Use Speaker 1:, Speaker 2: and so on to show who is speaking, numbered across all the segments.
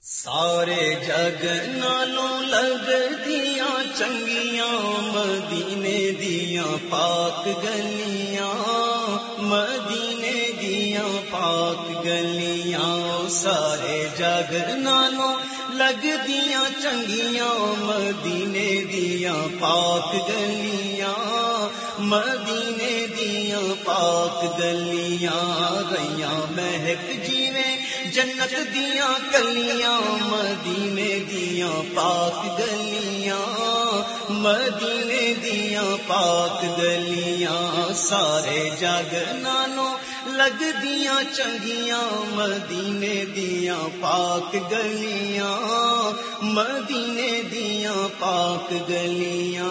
Speaker 1: سارے جگ نالوں لگ دیا چنگیاں مدینے دیا پاک گلیاں، مدینے دیا پاک گلیاں، سارے جگ نالوں لگ دیا چنگیاں مدینے دیا پاک گلیاں، مدینے دیا پاک گلیاں، گئیاں مہک جیویں جنت دیا کلیاں مدینے دیا پاک گلیاں، مدینے دیا پاک گلیاں، سارے جگ نالوں لگ دیا چنگیاں مدینے دیا پاک گلیاں، مدینے دیا پاک گلیاں،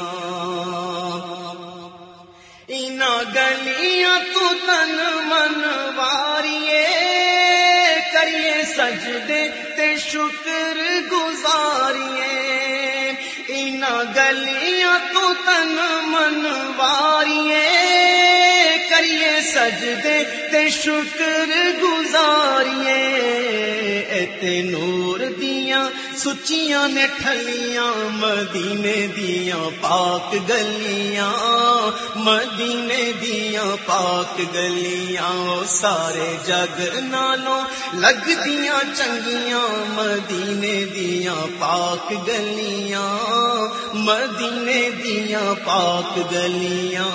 Speaker 1: انہاں گلیاں تو تن من واریے کریے سجدے تے شکر گزاریے، انہاں گلیاں تو تن من واریے کریے سجدے تے شکر گزاریے، ایتے نور دیاں سچیاں نے ٹھلیاں مدینے دیاں پاک گلیاں، مدینے دیاں پاک گلیاں، سارے جگ نالوں لگ دیاں چنگیاں مدینے دیاں پاک گلیاں، مدینے دیاں پاک گلیاں،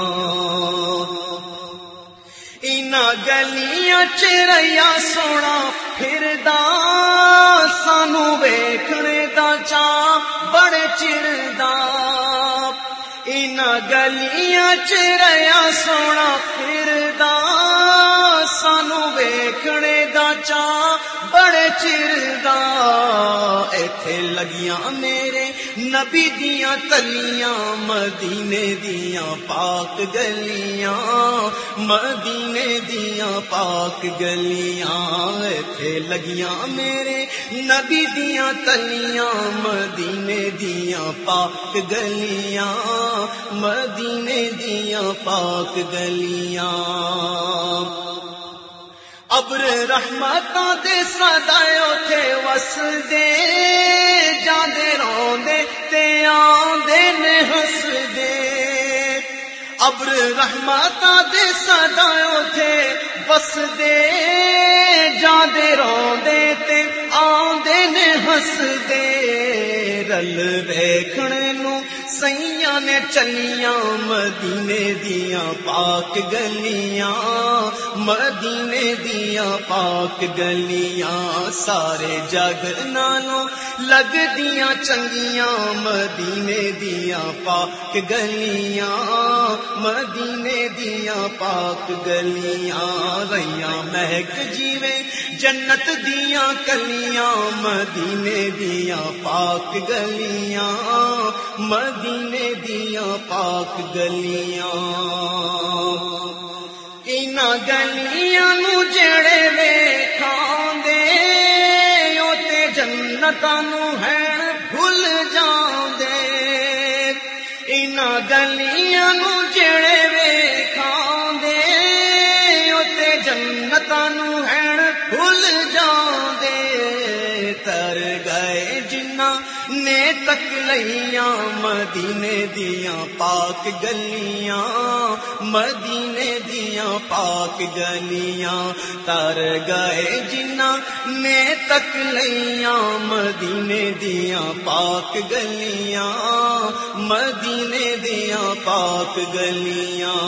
Speaker 1: انہاں گلیاں چریا سونا پھردا سانو ویکھنے دا چاں بڑے چردا، انہاں گلیاں چریا سونا پھردا سانو ویکھنے دا چاں بڑے چردا، ایتھے لگیاں میرے نبی دیاں تلیاں مدینے دیاں پاک گلیاں، مدینے دیاں پاک گلیاں، ایتھے لگیاں میرے نبی دیاں تلیاں مدینے دیاں پاک گلیاں، مدینے دیاں پاک گلیاں، ابر رحمتاں دے صدائے اوتھے وسدے جاندے روندے تے آندے نے ہسدے، ابر رحمتاں دے صدائے اوتھے وسدے جاندے روندے تے آندے نے ہسدے، رل ویکھنے نوں سیاں نے چلیاں مدینے دیاں پاک گلیاں، مدینے دیاں پاک گلیاں، سارے جگ نالوں لگ دیاں چنگیاں مدینے دیاں پاک گلیاں، مدینے دیاں پاک گلیاں، رہیاں مہک جیویں جنت دیاں کلیاں مدینے دیاں پاک گلیاں، مدینے دیاں پاک گلیاں، انہاں گلیاں نوں جڑے ویکھاندے او تے جنتاں نوں ہن بھل جاندے، انہاں گلیاں نوں جڑے ویکھاندے او تے جنتاں نوں ہن بھل جاندے، تر گئے جنہاں نے تک لیاں مدینے دیاں پاک گلیاں، مدینے دیاں پاک گلیاں، تر گئے جنہاں نے تک لیاں مدینے دیاں پاک گلیاں، مدینے دیاں پاک گلیاں،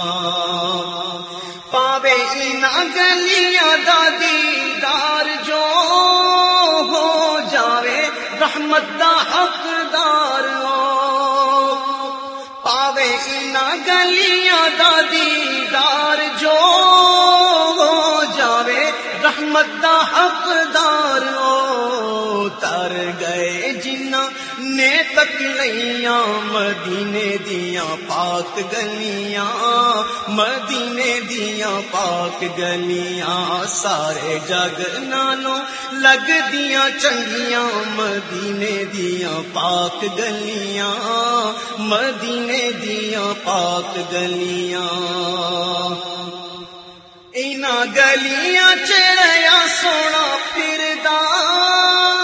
Speaker 1: پاوے انہاں گلیاں دا دیدار جو ہو جاوے رحمت دا حقدار ہو، پاوے انہاں گلیاں دا دیدار جو ہو جاوے رحمت دا حقدار ہو، تر گئے جنہاں نے تک لیاں مدینے دیاں پاک گلیاں، مدینے دیاں پاک گلیاں، سارے جگ نالوں لگ دیاں چنگیاں مدینے دیاں پاک گلیاں، مدینے دیاں پاک گلیاں، انہاں گلیاں چ رہیا سونا پھردا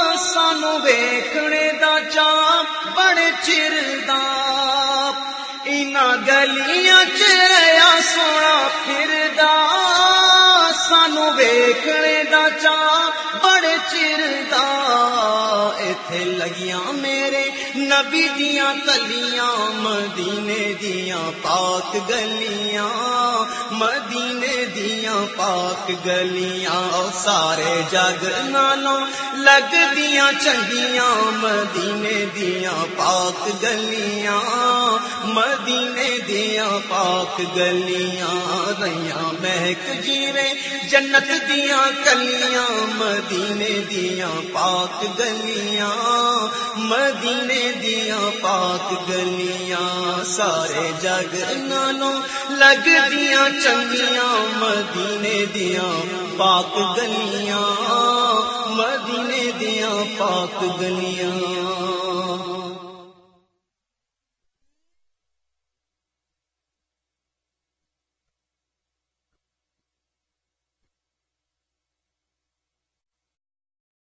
Speaker 1: بڑے چر دا انہاں گلیاں چ رہیا سونا پھردا سانو ویکھنے دا چاہ بڑے چر دا ایتھے لگیاں میرے نبی دیاں کلیاں مدینے دیاں پاک گلیاں مدینے دیاں پاک گلیاں سارے جگ نالوں لگ دیاں چنگیاں مدینے دیاں پاک گلیاں مدینے دیاں پاک گلیاں رہیاں مہک جیویں جنت دیاں کلیاں مدینے دیاں پاک گلیاں مدینے دیاں پاک گلیاں سارے جگ نالوں لگ دیاں چنگیاں مدینے دیاں پاک گلیاں مدینے دیاں پاک گلیاں